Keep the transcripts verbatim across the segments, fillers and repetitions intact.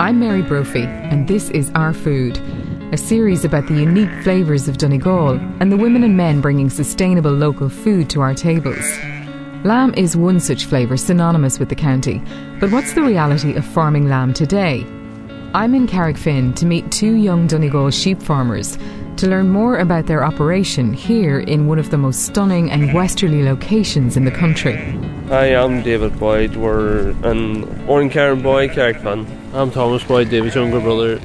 I'm Mary Brophy, and this is Our Food, a series about the unique flavours of Donegal and the women and men bringing sustainable local food to our tables. Lamb is one such flavour synonymous with the county, but what's the reality of farming lamb today? I'm in Carrickfinn to meet two young Donegal sheep farmers to learn more about their operation here in one of the most stunning and westerly locations in the country. Hi, I'm David Boyd. We're in Orancarron Boyd, Carrickfinn. I'm Thomas Boyd, David's younger brother.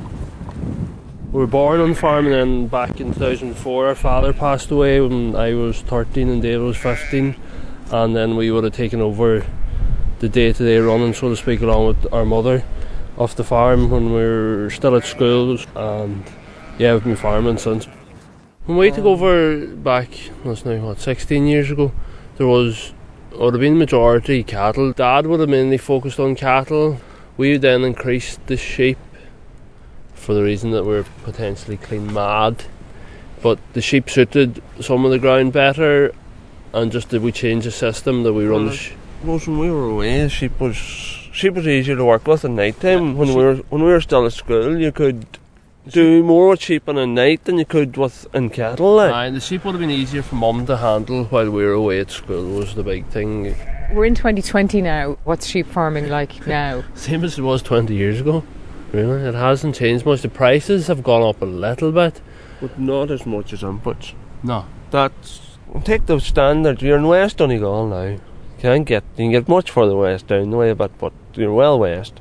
We were born on the farm, and then back in two thousand four our father passed away when I was thirteen and David was fifteen, and then we would have taken over the day-to-day running, so to speak, along with our mother off the farm when we were still at school, and yeah, we've been farming since. When we took over back, that's now what, sixteen years ago, there was, it would have been majority cattle. Dad would have mainly focused on cattle. We then increased the sheep for the reason that we were potentially clean mad, but the sheep suited some of the ground better, and just that we changed the system that we run. Well, sh- when we were away, sheep was sheep was easier to work with at night time. When we were when we were still at school, you could do more with sheep in a night than you could with in cattle. Like. Aye, the sheep would have been easier for Mum to handle while we were away at school, was the big thing. We're in twenty twenty now. What's sheep farming like now? Same as it was twenty years ago. Really, it hasn't changed much. The prices have gone up a little bit, but not as much as inputs. No. That's take the standard. You're in West Donegal now. You can't get you can get much further west down the way, but but you're well west,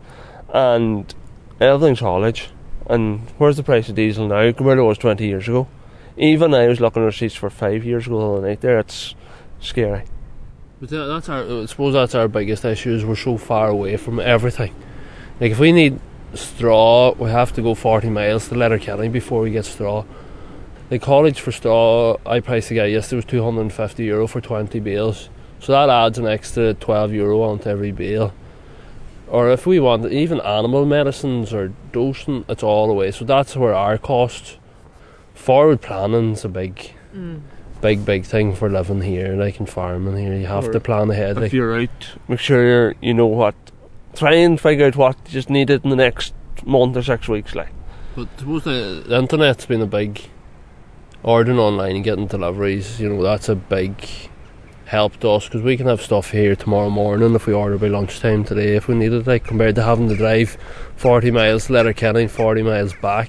and everything's haulage. And where's the price of diesel now compared to what it was twenty years ago? Even I was looking at receipts for five years ago the other night there. It's scary. But that's our, I suppose that's our biggest issue, is we're so far away from everything. Like if we need straw, we have to go forty miles to Letterkenny before we get straw. The college for straw, I priced the guy yesterday, was two hundred fifty euro for twenty bales. So that adds an extra twelve euro onto every bale. Or if we want even animal medicines or dosing, it's all the way. So that's where our cost. Forward planning's a big, mm. big, big thing for living here, like in farming here. You have or to plan ahead. If like. you're out, make sure you're, you know what. Try and figure out what you just needed in the next month or six weeks, like. But I suppose the, the internet's been a big ordering online and getting deliveries. You know, that's a big help to us, because we can have stuff here tomorrow morning if we order by lunchtime today if we need it, like, compared to having to drive forty miles to Letterkenny, forty miles back.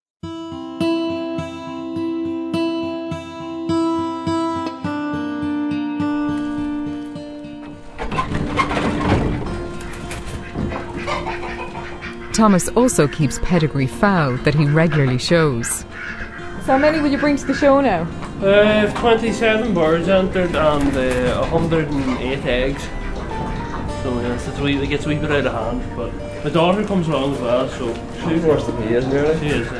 Thomas also keeps pedigree fowl that he regularly shows. So how many will you bring to the show now? Uh, twenty-seven birds entered and uh, one hundred eight eggs. So yes, it's a wee, it gets a wee bit out of hand. But my daughter comes along as well, so she's worse than me, isn't really? She is.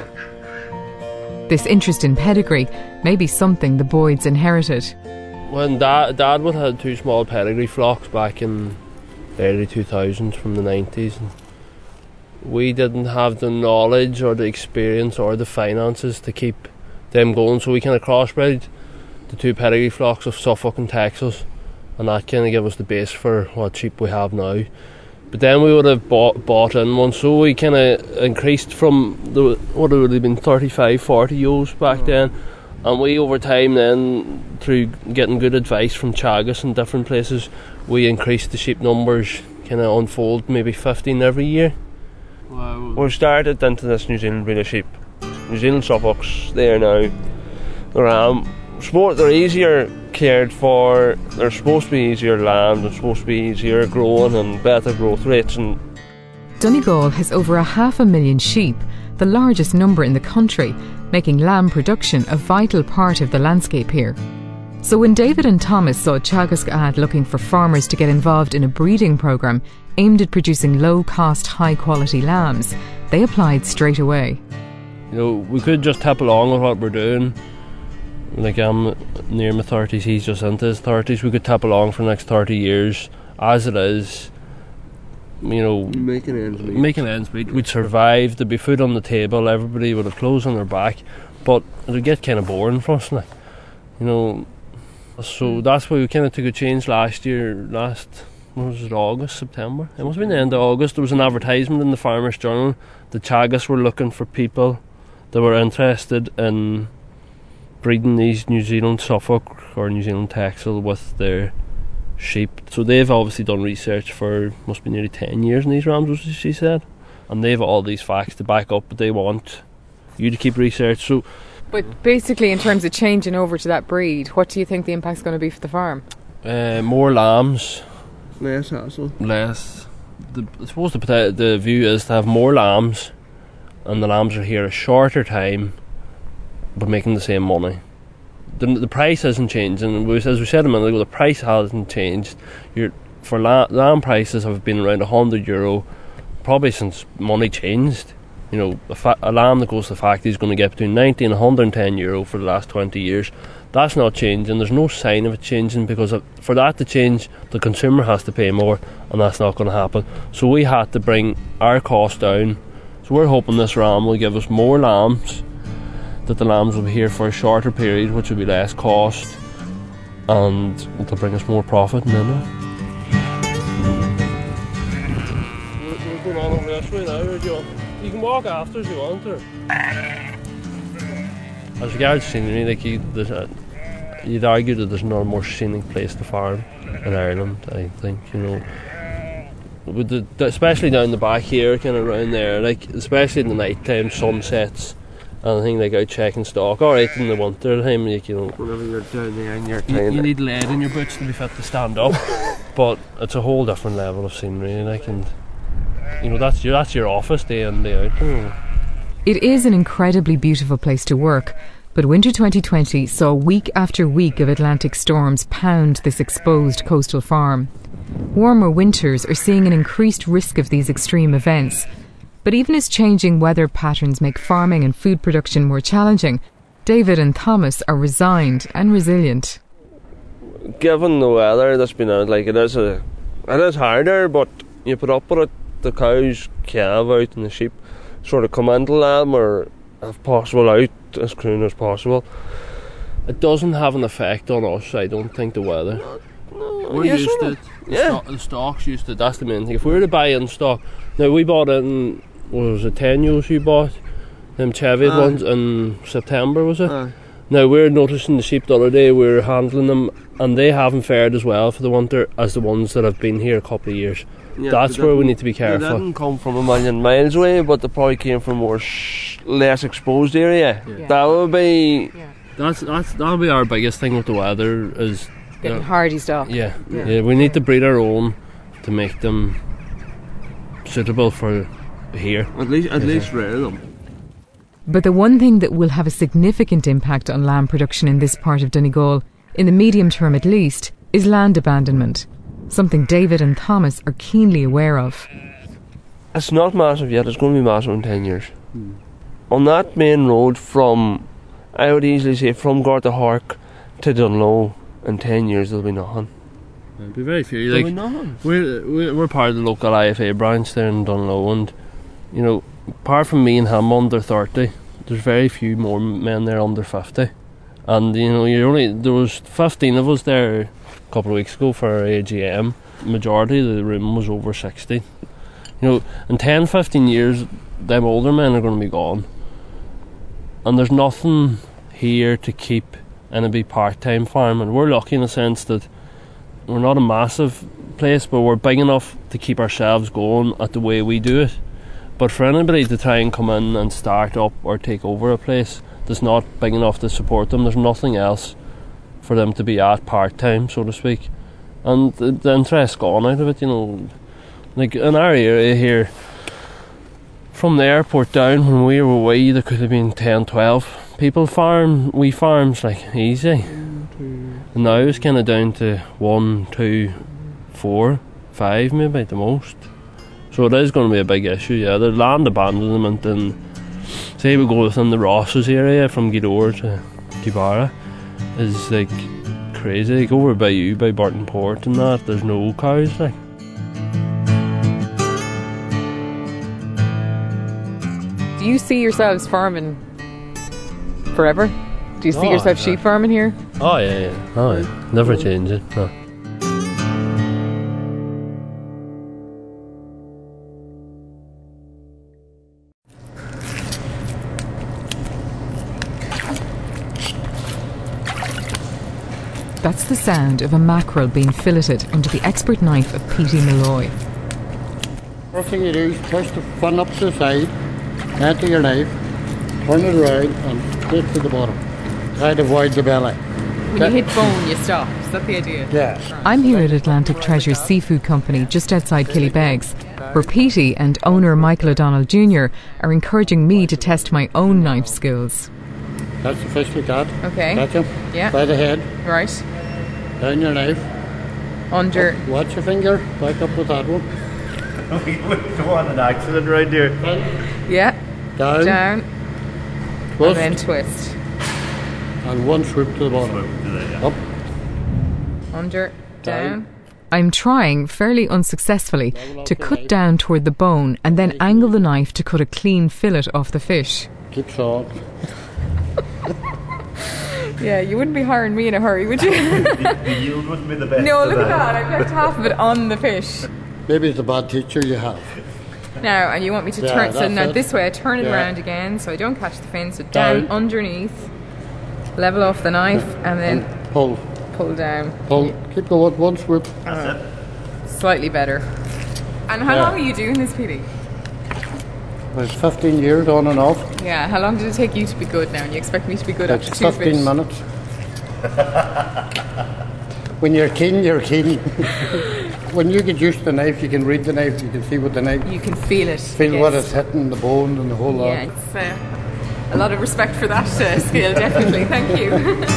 This interest in pedigree may be something the Boyds inherited. When Dad, Dad would have had two small pedigree flocks back in the early two thousands from the nineties. And we didn't have the knowledge or the experience or the finances to keep them going, so we kind of crossbred the two pedigree flocks of Suffolk and Texas, and that kind of gave us the base for what sheep we have now. But then we would have bought, bought in one, so we kind of increased from the, what would have been thirty-five, forty ewes back oh. then, and we over time then, through getting good advice from Teagasc and different places, we increased the sheep numbers, kind of unfold maybe fifteen every year. Wow. We've started into this New Zealand breed of sheep. New Zealand Suffolks, there now. They're, um, sport, they're easier cared for, they're supposed to be easier lambs, they're supposed to be easier growing and better growth rates. And Donegal has over a half a million sheep, the largest number in the country, making lamb production a vital part of the landscape here. So when David and Thomas saw a Teagasc ad looking for farmers to get involved in a breeding programme aimed at producing low-cost, high-quality lambs, they applied straight away. You know, we could just tap along with what we're doing. Like, I'm near my thirties, he's just into his thirties. We could tap along for the next thirty years as it is. You know, making ends meet. Making ends meet. We'd survive, there'd be food on the table, everybody would have clothes on their back, but it'd get kind of boring for us, like, you know. So that's why we kind of took a change last year, last was it August, September? It must have been the end of August. There was an advertisement in the Farmers Journal. The Teagasc were looking for people that were interested in breeding these New Zealand Suffolk or New Zealand Texel with their sheep. So they've obviously done research for, must be nearly ten years in these rams, as she said. And they've all these facts to back up, but they want you to keep research. So, but basically, in terms of changing over to that breed, what do you think the impact's going to be for the farm? Uh, more lambs. Less hassle. Less. The, I suppose the, the view is to have more lambs, and the lambs are here a shorter time, but making the same money. The, the price isn't changing. As we said a minute ago, the price hasn't changed. You're, for lamb, lamb prices have been around one hundred euro probably since money changed. You know, a, fa- a lamb that goes to the factory is going to get between ninety and one hundred ten euro for the last twenty years. That's not changing. There's no sign of it changing, because for that to change, the consumer has to pay more, and that's not going to happen. So we had to bring our cost down. So we're hoping this ram will give us more lambs, that the lambs will be here for a shorter period, which will be less cost, and it'll bring us more profit. And then we're going on over this way now. Or do you, want, you can walk after if you want to. As regards scenery, like you, there's a, you'd argue that there's not a more scenic place to farm in Ireland. I think, you know, with the, especially down the back here, kind of around there, like especially in the night time, sunsets. And I think like out checking stock, alright in the winter time, like, you know, whenever you're down there and you're you, you need lead in your boots to be fit to stand up. But it's a whole different level of scenery, like, and you know, that's your that's your office day in, day out. You know. It is an incredibly beautiful place to work, but winter twenty twenty saw week after week of Atlantic storms pound this exposed coastal farm. Warmer winters are seeing an increased risk of these extreme events. But even as changing weather patterns make farming and food production more challenging, David and Thomas are resigned and resilient. Given the weather that's been out, like it is a, it is harder, but you put up with it. The cows calve out and the sheep sort of come into them, or if possible out as soon as possible. It doesn't have an effect on us, I don't think, the weather. No, no, We're yes, used to it. The, yeah. stock, the stock's used to it. That's the main thing. If we were to buy in stock, now we bought in, what was it, ten ewes you bought? Them Cheviot Aye. ones in September, was it? Aye. Now we're noticing the sheep the other day, we were handling them, and they haven't fared as well for the winter as the ones that have been here a couple of years. Yeah, That's where we need to be careful. They didn't come from a million miles away, but they probably came from a more sh- less exposed area. Yeah. That would be... Yeah. That's that's that'll be our biggest thing with the weather is Getting uh, hardy stock. yeah, Yeah. yeah. We need to breed our own to make them suitable for here. At least, at Yes, least sir. rear them. But the one thing that will have a significant impact on lamb production in this part of Donegal, in the medium term at least, is land abandonment. Something David and Thomas are keenly aware of. It's not massive yet. It's going to be massive in ten years. Hmm. On that main road from, I would easily say, from Gartahork to Dunlow, in ten years there'll be nothing. There'll be very few. There'll Like be nothing. we're, we're we're part of the local I F A branch there in Dunlow, and you know, apart from me and him under thirty, there's very few more men there under fifty. And you know, you're only there was fifteen of us there a couple of weeks ago for our A G M. Majority of the room was over sixty. You know, in ten, fifteen years, them older men are going to be gone, and there's nothing here to keep in a big part-time farm. And we're lucky in the sense that we're not a massive place, but we're big enough to keep ourselves going at the way we do it. But for anybody to try and come in and start up or take over a place that's not big enough to support them, there's nothing else for them to be at part-time, so to speak. And the, the interest's gone out of it, you know. Like in our area here, from the airport down, when we were wee, there could have been ten, twelve people farm, wee farms, like easy. And now it's kind of down to one, two, four, five maybe at the most. So it is going to be a big issue, yeah. The land abandonment, and say we go within the Rosses area from Gweedore to Gibara, is like crazy. Like over by you, by Barton Port and that, there's no cows, like. Do you see yourselves farming forever? Do you see Oh, yourself yeah. sheep farming here? Oh yeah, yeah. Oh yeah. Never change it, no. That's the sound of a mackerel being filleted under the expert knife of Petey Malloy. First thing you do is push the fin up to the side, enter your knife, turn it around and straight to the bottom. Try to avoid the belly. When you hit bone, you stop. Is that the idea? Yeah. I'm here at Atlantic Treasures Seafood Company just outside Killybegs, where Petey and owner Michael O'Donnell Junior are encouraging me to test my own knife skills. That's the fish we got. Okay. Catch him. Yeah. By the head. Right. Down your knife. Under. Watch your finger. Back up with that one. We go on an accident right here. Yeah. Down. Down. Twist. And then twist. And one swoop to the bottom. Up. Under. Down. Down. I'm trying, fairly unsuccessfully, to cut down toward the bone and then angle the knife to cut a clean fillet off the fish. Keep salt. Yeah, you wouldn't be hiring me in a hurry, would you? the, the yield wouldn't be the best. No, look at that. I've left half of it on the fish. Maybe it's a bad teacher you have. Now, and you want me to Yeah, turn, so that's now it. this way I turn it Yeah. around again so I don't catch the fin, so down, Down. underneath, level off the knife and then And pull. pull down. Pull. Keep going. One swoop. That's it. Slightly better. And how Yeah. long are you doing this, Petey? About fifteen years on and off. Yeah, how long did it take you to be good now? And you expect me to be good It's after two fifteen fish? minutes. When you're keen, you're keen. When you get used to the knife, you can read the knife, you can see what the knife, You can feel it. feel yes. what it's hitting, the bone and the whole lot. Yeah, it's uh, a lot of respect for that uh, skill, definitely. Thank you.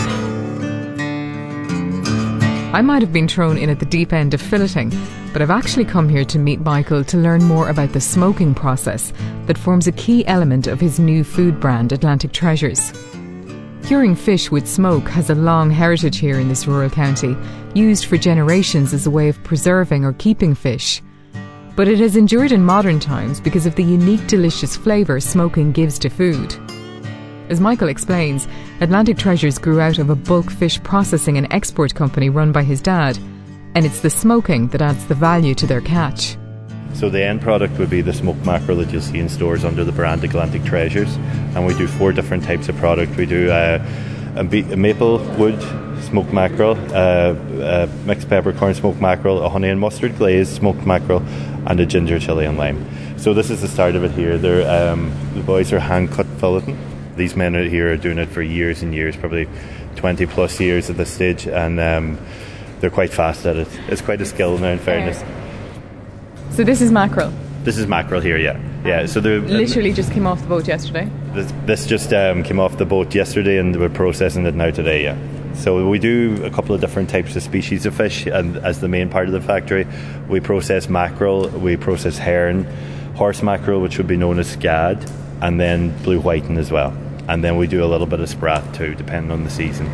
I might have been thrown in at the deep end of filleting, but I've actually come here to meet Michael to learn more about the smoking process that forms a key element of his new food brand, Atlantic Treasures. Curing fish with smoke has a long heritage here in this rural county, used for generations as a way of preserving or keeping fish. But it has endured in modern times because of the unique delicious flavour smoking gives to food. As Michael explains, Atlantic Treasures grew out of a bulk fish processing and export company run by his dad, and it's the smoking that adds the value to their catch. So the end product would be the smoked mackerel that you'll see in stores under the brand Atlantic Treasures, and we do four different types of product. We do uh, a, be- a maple wood smoked mackerel, uh, a mixed peppercorn smoked mackerel, a honey and mustard glazed smoked mackerel, and a ginger chili and lime. So this is the start of it here. They're, um, the boys are hand cut filleting. These men out here are doing it for years and years, probably twenty plus years at this stage, and um, they're quite fast at it. It's quite a skill now, in fairness. So this is mackerel. This is mackerel here, yeah. Yeah, so they're Literally just came off the boat yesterday. This, this just um, came off the boat yesterday and we're processing it now today, yeah. So we do a couple of different types of species of fish, and as the main part of the factory, we process mackerel, we process herring, horse mackerel, which would be known as scad, and then blue whiting as well. And then we do a little bit of sprat too, depending on the season.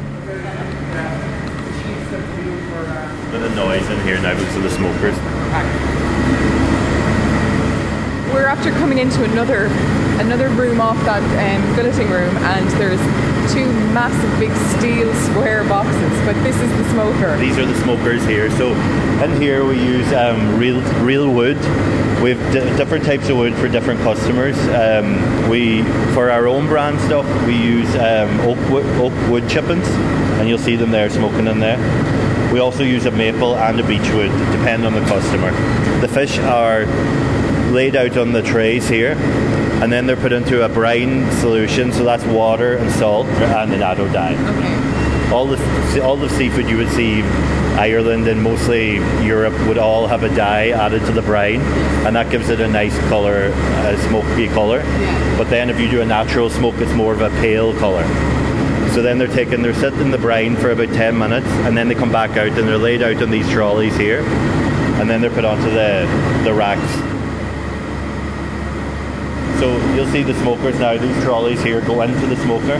A bit of noise in here now because of the smokers. We're after coming into another another room off that um, filleting room, and there's two massive big steel square boxes, but this is the smoker. These are the smokers here. So in here we use um, real real wood. We have d- different types of wood for different customers. Um, we for our own brand stuff we use um, oak, wood, oak wood chippings, and you'll see them there smoking in there. We also use a maple and a beech wood, depending on the customer. The fish are laid out on the trays here, and then they're put into a brine solution, so that's water and salt and an annatto dye. Okay. All the all the seafood you would see, Ireland and mostly Europe, would all have a dye added to the brine, and that gives it a nice colour, a smoky colour. Yeah. But then if you do a natural smoke, it's more of a pale colour. So then they're taken, they're sitting in the brine for about ten minutes, and then they come back out and they're laid out on these trolleys here, and then they're put onto the the racks. So you'll see the smokers now, these trolleys here go into the smoker.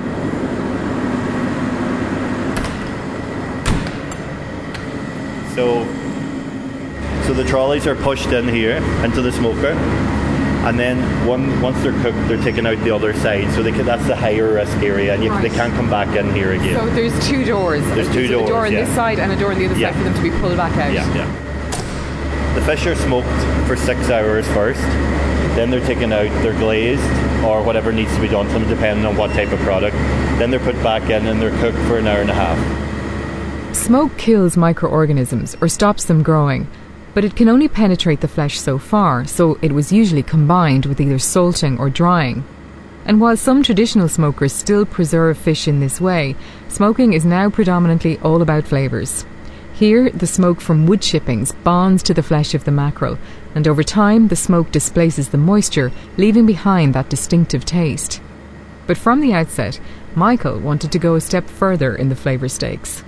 So, so the trolleys are pushed in here into the smoker, and then one, once they're cooked, they're taken out the other side. So they can, that's the higher risk area, and you, Right. they can't come back in here again. So there's two doors. There's two a door doors, on yeah. this side and a door on the other Yeah. side for them to be pulled back out. Yeah, yeah. The fish are smoked for six hours first. Then they're taken out, they're glazed, or whatever needs to be done to them, depending on what type of product. Then they're put back in and they're cooked for an hour and a half. Smoke kills microorganisms or stops them growing, but it can only penetrate the flesh so far, so it was usually combined with either salting or drying. And while some traditional smokers still preserve fish in this way, smoking is now predominantly all about flavours. Here, the smoke from wood chippings bonds to the flesh of the mackerel, and over time the smoke displaces the moisture, leaving behind that distinctive taste. But from the outset, Michael wanted to go a step further in the flavour stakes.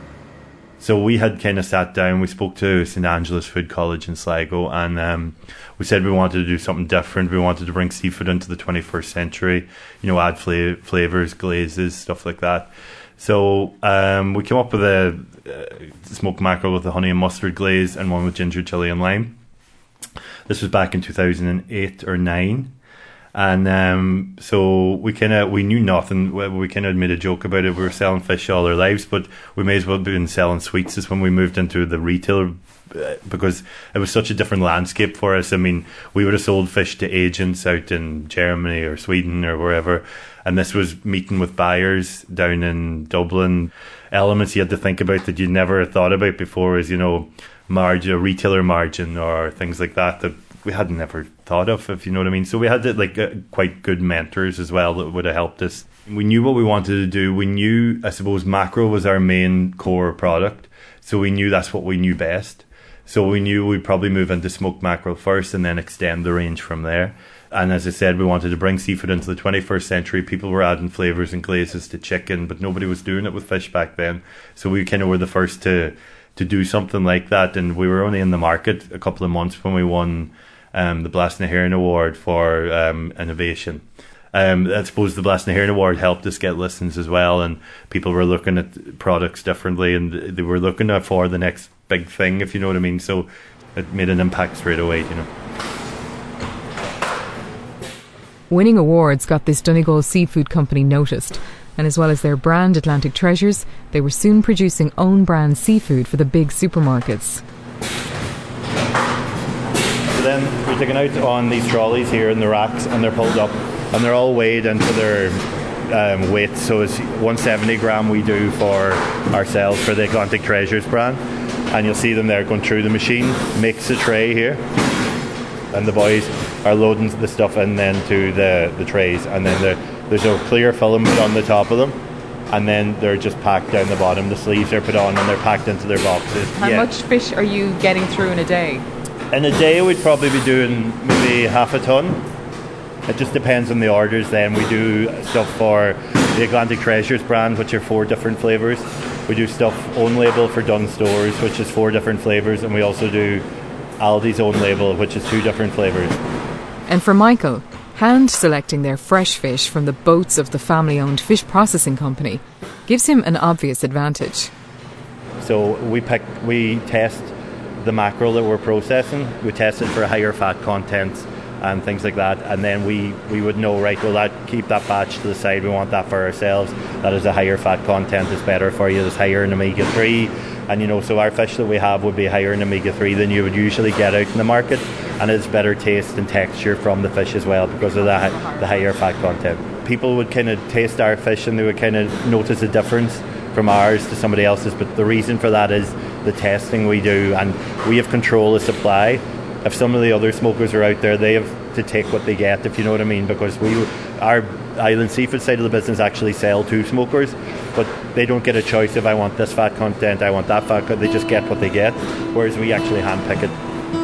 So we had kind of sat down, we spoke to Saint Angela's Food College in Sligo, and um, we said we wanted to do something different. We wanted to bring seafood into the twenty-first century, you know, add fla- flavours, glazes, stuff like that. So um, we came up with a uh, smoked mackerel with a honey and mustard glaze and one with ginger, chilli and lime. This was back in two thousand eight or nine. And um, so we kind of we knew nothing. We, we kind of made a joke about it. We were selling fish all our lives, but we may as well have been selling sweets as when we moved into the retail, uh, because it was such a different landscape for us. I mean, we would have sold fish to agents out in Germany or Sweden or wherever, and this was meeting with buyers down in Dublin. Elements you had to think about that you'd never thought about before is, you know, margin, retailer margin, or things like that that we had never thought of, if you know what I mean. So we had like uh, quite good mentors as well that would have helped us. We knew what we wanted to do. We knew, I suppose, mackerel was our main core product, so we knew that's what we knew best. So we knew we'd probably move into smoked mackerel first and then extend the range from there. And as I said, we wanted to bring seafood into the twenty-first century. People were adding flavours and glazes to chicken, but nobody was doing it with fish back then. So we kind of were the first to to do something like that. And we were only in the market a couple of months when we won um, the Blas na hÉireann Award for um, innovation. Um, I suppose the Blas na hÉireann Award helped us get listings as well, and people were looking at products differently, and they were looking for the next big thing, if you know what I mean. So it made an impact straight away, you know. Winning awards got this Donegal seafood company noticed, and as well as their brand Atlantic Treasures, they were soon producing own brand seafood for the big supermarkets. So then we're taken out on these trolleys here in the racks, and they're pulled up, and they're all weighed into their um, weight. So it's one hundred seventy gram we do for ourselves for the Atlantic Treasures brand, and you'll see them there going through the machine, makes a tray here, and the boys are loading the stuff in then to the, the trays, and then there's a clear film put on the top of them, and then they're just packed down the bottom. The sleeves are put on and they're packed into their boxes. How yeah. much fish are you getting through in a day? In a day we'd probably be doing maybe half a ton. It just depends on the orders. Then we do stuff for the Atlantic Treasures brand, which are four different flavours. We do stuff own label for Dunnes Stores, which is four different flavours, and we also do Aldi's own label, which is two different flavours. And for Michael, hand selecting their fresh fish from the boats of the family-owned fish processing company gives him an obvious advantage. So we pick, we test the mackerel that we're processing. We test it for higher fat content and things like that, and then we, we would know, right, well, that keep that batch to the side. We want that for ourselves. That is a higher fat content. It's better for you. It's higher in omega three. And you know, so our fish that we have would be higher in omega three than you would usually get out in the market, and it's better taste and texture from the fish as well because of the, the higher fat content. People would kind of taste our fish and they would kind of notice a difference from ours to somebody else's, but the reason for that is the testing we do, and we have control of supply. If some of the other smokers are out there, they have to take what they get, if you know what I mean, because we, our Island Seafood side of the business actually sell to smokers, but they don't get a choice if I want this fat content, I want that fat content. They just get what they get, whereas we actually handpick it.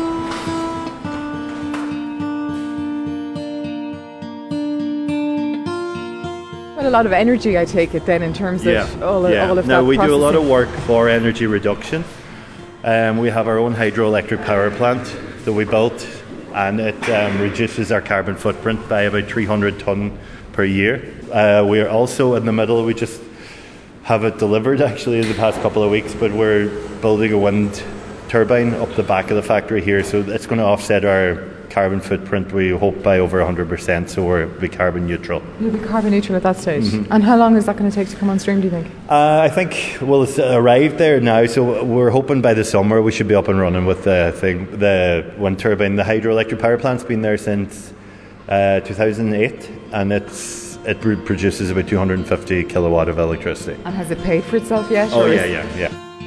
Quite a lot of energy, I take it then, in terms of yeah. all, of, yeah. all of now, that we processing. do a lot of work for energy reduction. Um, we have our own hydroelectric power plant that we built, and it um, reduces our carbon footprint by about three hundred tonne per year. Uh, we are also in the middle, we just have it delivered actually in the past couple of weeks, but we're building a wind turbine up the back of the factory here, so it's going to offset our carbon footprint, we hope, by over one hundred percent, so we'll be carbon neutral. You'll be carbon neutral at that stage. Mm-hmm. And how long is that going to take to come on stream, do you think? Uh, I think, well, it's arrived there now, so we're hoping by the summer we should be up and running with the thing, the wind turbine. The hydroelectric power plant's been there since uh, two thousand eight, and it's it produces about two hundred fifty kilowatt of electricity. And has it paid for itself yet? Oh, or yeah, is yeah, yeah.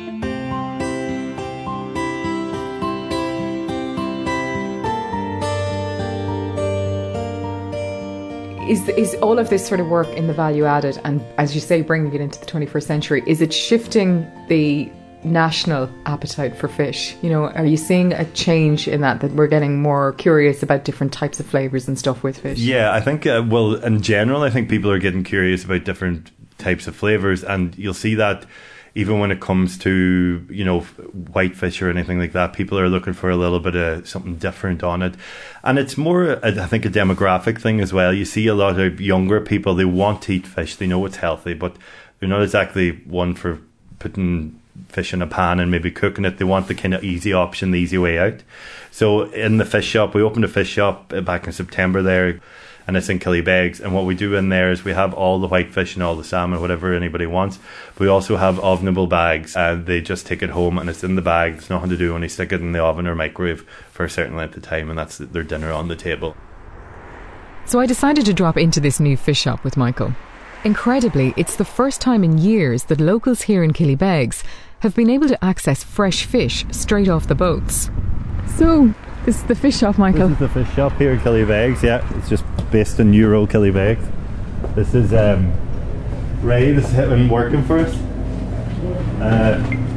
is is all of this sort of work in the value added, and as you say, bringing it into the twenty-first century, is it shifting the national appetite for fish? You know, are you seeing a change in that, that we're getting more curious about different types of flavours and stuff with fish? Yeah, I think, uh, well, in general, I think people are getting curious about different types of flavours, and you'll see that even when it comes to, you know, whitefish or anything like that, people are looking for a little bit of something different on it. And it's more, I think, a demographic thing as well. You see a lot of younger people, they want to eat fish, they know it's healthy, but they're not exactly one for putting fish in a pan and maybe cooking it. They want the kind of easy option, the easy way out. So in the fish shop, we opened a fish shop back in September there, and it's in Killybegs, and what we do in there is we have all the whitefish and all the salmon, whatever anybody wants. We also have ovenable bags, and they just take it home and it's in the bag. There's nothing to do, only stick it in the oven or microwave for a certain length of time, and that's their dinner on the table. So I decided to drop into this new fish shop with Michael. Incredibly, it's the first time in years that locals here in Killybegs have been able to access fresh fish straight off the boats. So, this is the fish shop, Michael. This is the fish shop here in Killybegs, yeah. It's just based in New Road, Killybegs. This is um, Ray, this has been working for us. Uh,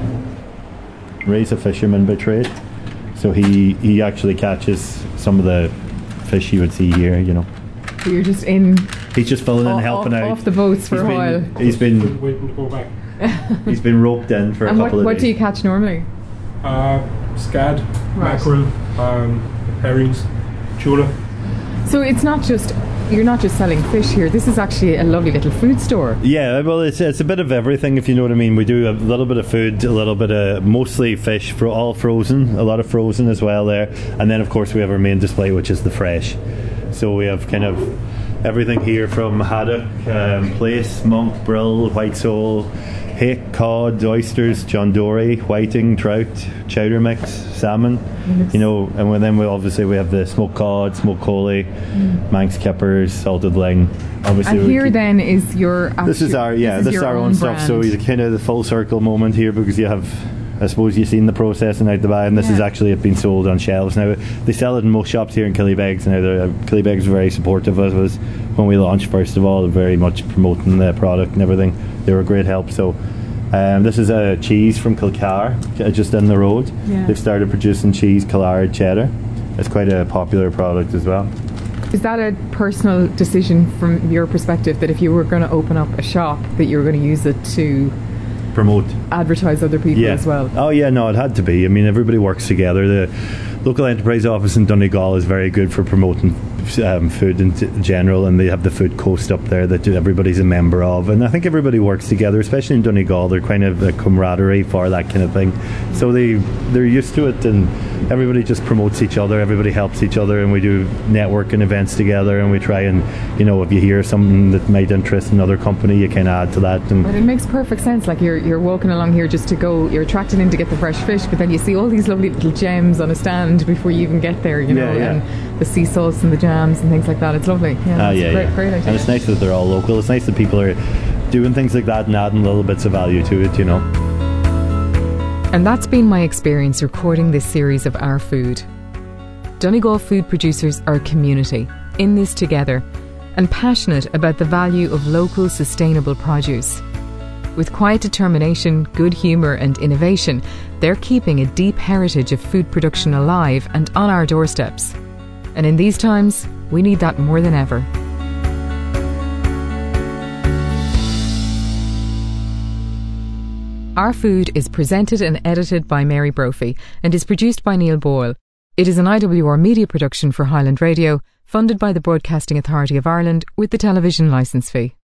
Ray's a fisherman by trade, so he, he actually catches some of the fish you would see here, you know. So you're just in... He's just filling in, helping off, out. Off the boats for he's a been, while. He's been waiting to go back. He's been roped in for and a what, couple of what days. do you catch normally? Uh, scad, Right. mackerel, um, herrings, tuna. So it's not just... You're not just selling fish here. This is actually a lovely little food store. Yeah, well, it's it's a bit of everything, if you know what I mean. We do a little bit of food, a little bit of mostly fish, for all frozen, a lot of frozen as well there, and then of course we have our main display, which is the fresh. So we have kind of everything here from haddock, um, plaice, monk, brill, white sole, hake, cod, oysters, John Dory, whiting, trout, chowder mix, salmon. Mm-hmm. You know, and then we obviously we have the smoked cod, smoked collie, mm. Manx kippers, salted ling. Obviously, and here keep, then is your. This is our yeah. This, This is our own, own stuff. So it's kind of the full circle moment here, because you have, I suppose, you've seen the processing out the back, and this yeah. is actually it being sold on shelves now. They sell it in most shops here in Killybegs now. Uh, Killybegs are very supportive of us when we launched. First of all, very much promoting the product and everything. They were a great help. So. Um, this is a cheese from Kilcar, just in the road. Yeah. They've started producing cheese, Killard cheddar. It's quite a popular product as well. Is that a personal decision from your perspective, that if you were going to open up a shop, that you were going to use it to promote, advertise other people yeah. as well? Oh yeah, no, it had to be. I mean, everybody works together. The local enterprise office in Donegal is very good for promoting Um, food in t- general, and they have the food coast up there that everybody's a member of, and I think everybody works together, especially in Donegal. They're kind of a camaraderie for that kind of thing, so they they're used to it, and everybody just promotes each other, everybody helps each other, and we do networking events together, and we try and, you know, if you hear something that might interest another company, you can add to that. And but it makes perfect sense. Like you're you're walking along here just to go, you're attracted in to get the fresh fish, but then you see all these lovely little gems on a stand before you even get there, you know, yeah, yeah. and the sea salts and the jams and things like that. It's lovely. Yeah, uh, yeah, great, yeah. great idea. And it's nice that they're all local. It's nice that people are doing things like that and adding little bits of value to it, you know. And that's been my experience recording this series of Our Food. Donegal food producers are a community, in this together, and passionate about the value of local sustainable produce. With quiet determination, good humour and innovation, they're keeping a deep heritage of food production alive and on our doorsteps. And in these times, we need that more than ever. Our Food is presented and edited by Mary Brophy and is produced by Neil Boyle. It is an I W R media production for Highland Radio, funded by the Broadcasting Authority of Ireland with the television licence fee.